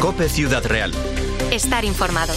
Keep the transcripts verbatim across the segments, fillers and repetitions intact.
COPE Ciudad Real. Estar informado.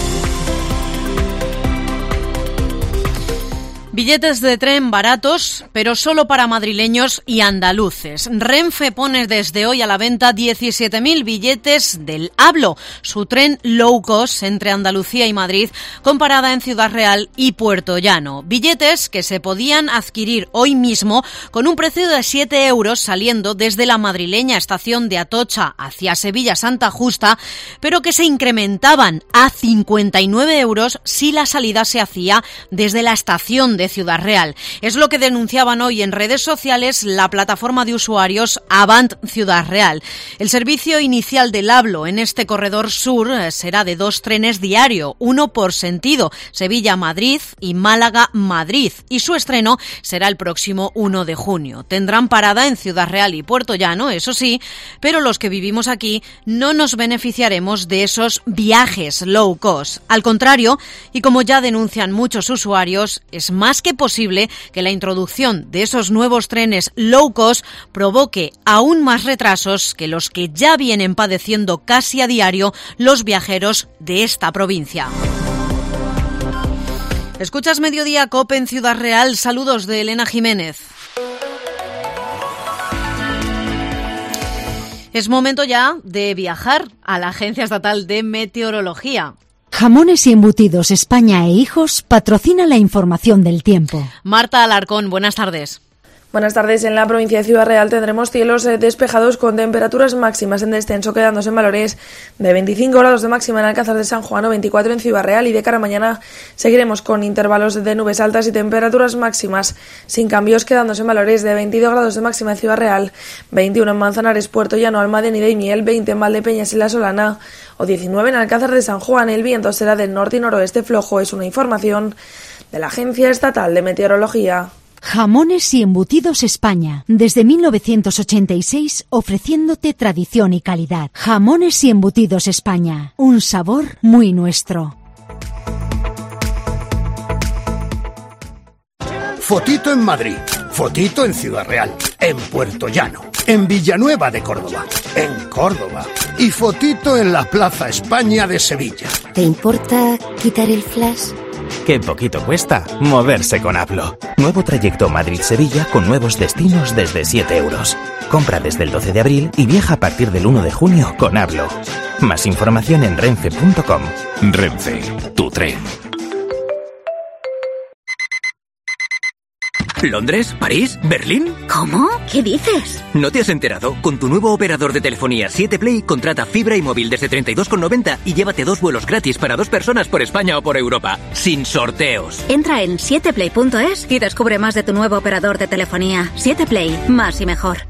Billetes de tren baratos, pero solo para madrileños y andaluces. Renfe pone desde hoy a la venta diecisiete mil billetes del Hablo, su tren low cost entre Andalucía y Madrid, con parada en Ciudad Real y Puerto Llano. Billetes que se podían adquirir hoy mismo con un precio de siete euros saliendo desde la madrileña estación de Atocha hacia Sevilla Santa Justa, pero que se incrementaban a cincuenta y nueve euros si la salida se hacía desde la estación de Ciudad Real. Es lo que denunciaban hoy en redes sociales la plataforma de usuarios Avant Ciudad Real. El servicio inicial del Hablo en este corredor sur será de dos trenes diario, uno por sentido, Sevilla-Madrid y Málaga-Madrid, y su estreno será el próximo uno de junio. Tendrán parada en Ciudad Real y Puerto Llano, eso sí, pero los que vivimos aquí no nos beneficiaremos de esos viajes low cost. Al contrario, y como ya denuncian muchos usuarios, es más que posible que la introducción de esos nuevos trenes low cost provoque aún más retrasos que los que ya vienen padeciendo casi a diario los viajeros de esta provincia. Escuchas Mediodía COPE en Ciudad Real. Saludos de Elena Jiménez. Es momento ya de viajar a la Agencia Estatal de Meteorología. Jamones y Embutidos España e Hijos patrocina la información del tiempo. Marta Alarcón, buenas tardes. Buenas tardes. En la provincia de Ciudad Real tendremos cielos despejados con temperaturas máximas en descenso, quedándose en valores de veinticinco grados de máxima en Alcázar de San Juan o veinticuatro en Ciudad Real, y de cara a mañana seguiremos con intervalos de nubes altas y temperaturas máximas sin cambios, quedándose en valores de veintidós grados de máxima en Ciudad Real, veintiuno en Manzanares, Puerto Llano, Almadén y Daimiel, veinte en Valdepeñas y La Solana o diecinueve en Alcázar de San Juan. El viento será del norte y noroeste flojo. Es una información de la Agencia Estatal de Meteorología. Jamones y Embutidos España, desde mil novecientos ochenta y seis ofreciéndote tradición y calidad. Jamones y Embutidos España, un sabor muy nuestro. Fotito en Madrid, fotito en Ciudad Real, en Puerto Llano, en Villanueva de Córdoba, en Córdoba y fotito en la Plaza España de Sevilla. ¿Te importa quitar el flash? Qué poquito cuesta moverse con Hablo. Nuevo trayecto Madrid-Sevilla con nuevos destinos desde siete euros. Compra desde el doce de abril y viaja a partir del uno de junio con Hablo. Más información en renfe punto com. Renfe, tu tren. ¿Londres? ¿París? ¿Berlín? ¿Cómo? ¿Qué dices? ¿No te has enterado? Con tu nuevo operador de telefonía siete Play, contrata fibra y móvil desde treinta y dos con noventa y llévate dos vuelos gratis para dos personas por España o por Europa, sin sorteos. Entra en siete play punto es y descubre más de tu nuevo operador de telefonía. siete Play, más y mejor.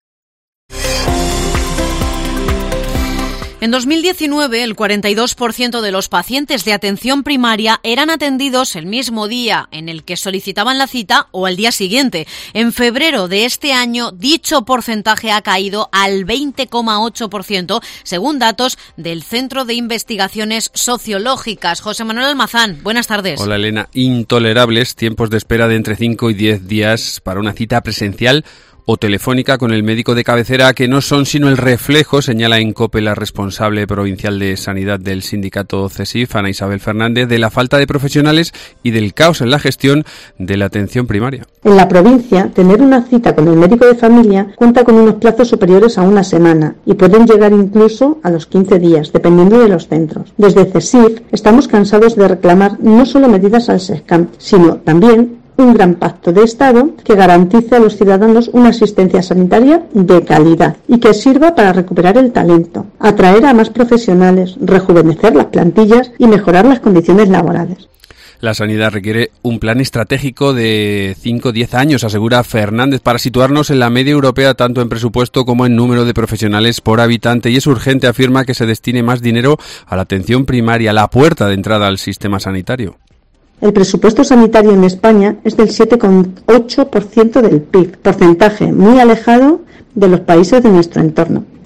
En dos mil diecinueve, el cuarenta y dos por ciento de los pacientes de atención primaria eran atendidos el mismo día en el que solicitaban la cita o al día siguiente. En febrero de este año, dicho porcentaje ha caído al veinte coma ocho por ciento, según datos del Centro de Investigaciones Sociológicas. José Manuel Almazán, buenas tardes. Hola, Elena. Intolerables tiempos de espera de entre cinco y diez días para una cita presencial o telefónica con el médico de cabecera, que no son sino el reflejo, señala en COPE la responsable provincial de Sanidad del sindicato CESIF, Ana Isabel Fernández, de la falta de profesionales y del caos en la gestión de la atención primaria. En la provincia, tener una cita con el médico de familia cuenta con unos plazos superiores a una semana y pueden llegar incluso a los quince días, dependiendo de los centros. Desde CESIF estamos cansados de reclamar no solo medidas al SESCAM, sino también un gran pacto de Estado que garantice a los ciudadanos una asistencia sanitaria de calidad y que sirva para recuperar el talento, atraer a más profesionales, rejuvenecer las plantillas y mejorar las condiciones laborales. La sanidad requiere un plan estratégico de cinco a diez años, asegura Fernández, para situarnos en la media europea tanto en presupuesto como en número de profesionales por habitante, y es urgente, afirma, que se destine más dinero a la atención primaria, la puerta de entrada al sistema sanitario. El presupuesto sanitario en España es del siete coma ocho por ciento del P I B, porcentaje muy alejado de los países de nuestro entorno.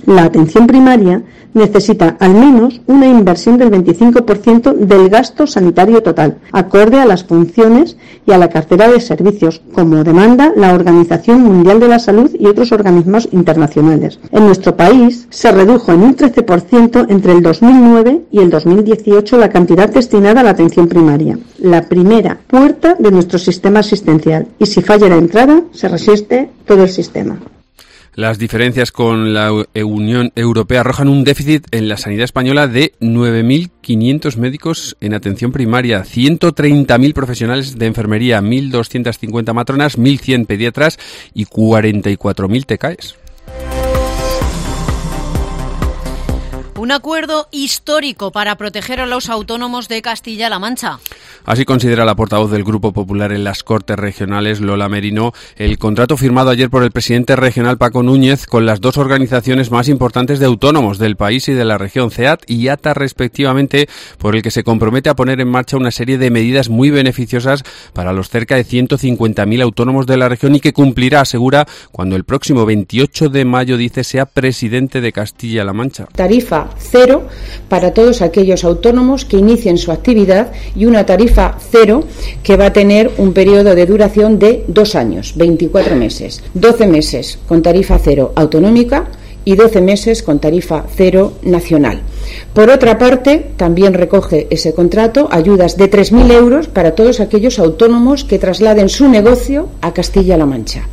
La atención primaria necesita al menos una inversión del veinticinco por ciento del gasto sanitario total, acorde a las funciones y a la cartera de servicios, como demanda la Organización Mundial de la Salud y otros organismos internacionales. En nuestro país se redujo en un trece por ciento entre el dos mil nueve y el dos mil dieciocho la cantidad destinada a la atención primaria, la primera puerta de nuestro sistema asistencial, y si falla la entrada, se resiste todo el sistema. Las diferencias con la Unión Europea arrojan un déficit en la sanidad española de nueve mil quinientos médicos en atención primaria, ciento treinta mil profesionales de enfermería, mil doscientas cincuenta matronas, mil cien pediatras y cuarenta y cuatro mil T K Es. Un acuerdo histórico para proteger a los autónomos de Castilla-La Mancha. Así considera la portavoz del Grupo Popular en las Cortes Regionales, Lola Merino, el contrato firmado ayer por el presidente regional Paco Núñez con las dos organizaciones más importantes de autónomos del país y de la región, C E A T y A T A respectivamente, por el que se compromete a poner en marcha una serie de medidas muy beneficiosas para los cerca de ciento cincuenta mil autónomos de la región y que cumplirá, asegura, cuando el próximo veintiocho de mayo, dice, sea presidente de Castilla-La Mancha. Tarifa cero para todos aquellos autónomos que inicien su actividad y una tarifa cero que va a tener un periodo de duración de dos años, veinticuatro meses, doce meses con tarifa cero autonómica y doce meses con tarifa cero nacional. Por otra parte, también recoge ese contrato ayudas de tres mil euros para todos aquellos autónomos que trasladen su negocio a Castilla-La Mancha.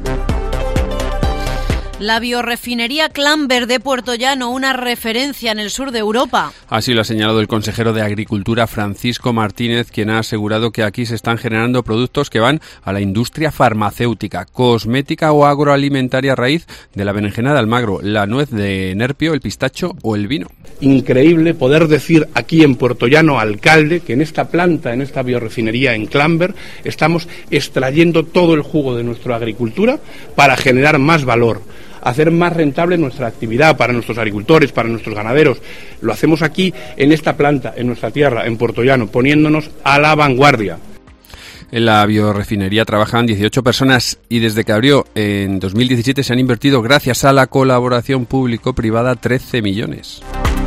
La biorefinería Clamber de Puertollano, una referencia en el sur de Europa. Así lo ha señalado el consejero de Agricultura, Francisco Martínez, quien ha asegurado que aquí se están generando productos que van a la industria farmacéutica, cosmética o agroalimentaria a raíz de la berenjena de Almagro, la nuez de Nerpio, el pistacho o el vino. Increíble poder decir aquí en Puertollano, alcalde, que en esta planta, en esta biorefinería en Clamber, estamos extrayendo todo el jugo de nuestra agricultura para generar más valor, hacer más rentable nuestra actividad para nuestros agricultores, para nuestros ganaderos. Lo hacemos aquí, en esta planta, en nuestra tierra, en Puertollano, poniéndonos a la vanguardia. En la biorefinería trabajan dieciocho personas y desde que abrió en dos mil diecisiete se han invertido, gracias a la colaboración público-privada, trece millones.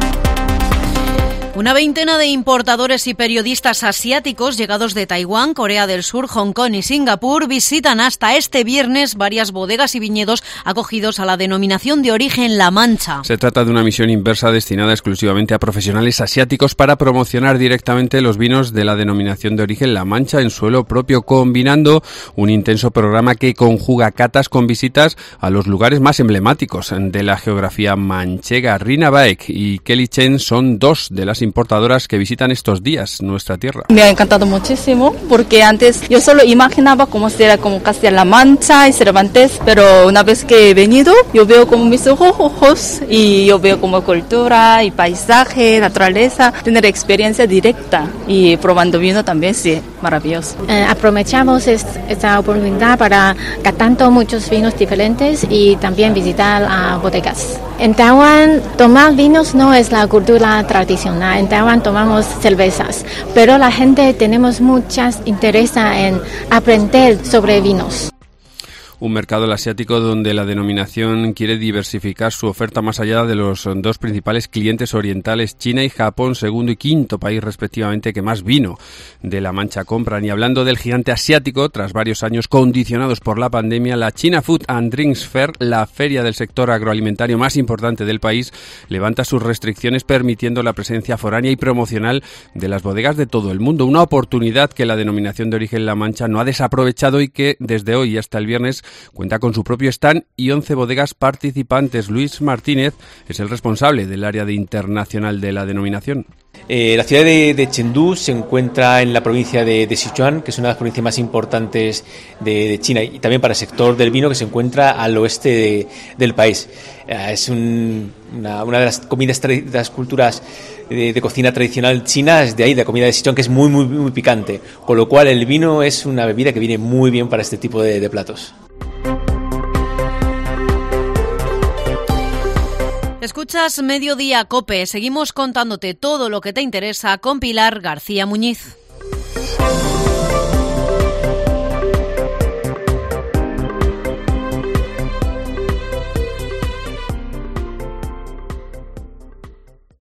Una veintena de importadores y periodistas asiáticos llegados de Taiwán, Corea del Sur, Hong Kong y Singapur visitan hasta este viernes varias bodegas y viñedos acogidos a la denominación de origen La Mancha. Se trata de una misión inversa destinada exclusivamente a profesionales asiáticos para promocionar directamente los vinos de la denominación de origen La Mancha en suelo propio, combinando un intenso programa que conjuga catas con visitas a los lugares más emblemáticos de la geografía manchega. Rina Baek y Kelly Chen son dos de las importadoras que visitan estos días nuestra tierra. Me ha encantado muchísimo porque antes yo solo imaginaba cómo será como Castilla-La Mancha y Cervantes, pero una vez que he venido yo veo como mis ojos y yo veo como cultura y paisaje, naturaleza, tener experiencia directa y probando vino también, sí, maravilloso. Eh, aprovechamos est- esta oportunidad para catando muchos vinos diferentes y también visitar a uh, bodegas. En Taiwán tomar vinos no es la cultura tradicional. En Taiwán tomamos cervezas, pero la gente tenemos muchas interés en aprender sobre vinos. Un mercado, el asiático, donde la denominación quiere diversificar su oferta más allá de los dos principales clientes orientales, China y Japón, segundo y quinto país respectivamente que más vino de La Mancha compran. Y hablando del gigante asiático, tras varios años condicionados por la pandemia, la China Food and Drinks Fair, la feria del sector agroalimentario más importante del país, levanta sus restricciones permitiendo la presencia foránea y promocional de las bodegas de todo el mundo. Una oportunidad que la denominación de origen La Mancha no ha desaprovechado y que desde hoy hasta el viernes cuenta con su propio stand y once bodegas participantes. Luis Martínez es el responsable del área de internacional de la denominación. Eh, la ciudad de, de Chengdu se encuentra en la provincia de, de Sichuan, que es una de las provincias más importantes de, de China, y también para el sector del vino, que se encuentra al oeste de, del país. Eh, es un, una, una de las comidas, de las culturas de, de cocina tradicional china, es de ahí, de la comida de Sichuan, que es muy, muy, muy picante, con lo cual el vino es una bebida que viene muy bien para este tipo de, de platos. Escuchas Mediodía COPE. Seguimos contándote todo lo que te interesa con Pilar García Muñiz.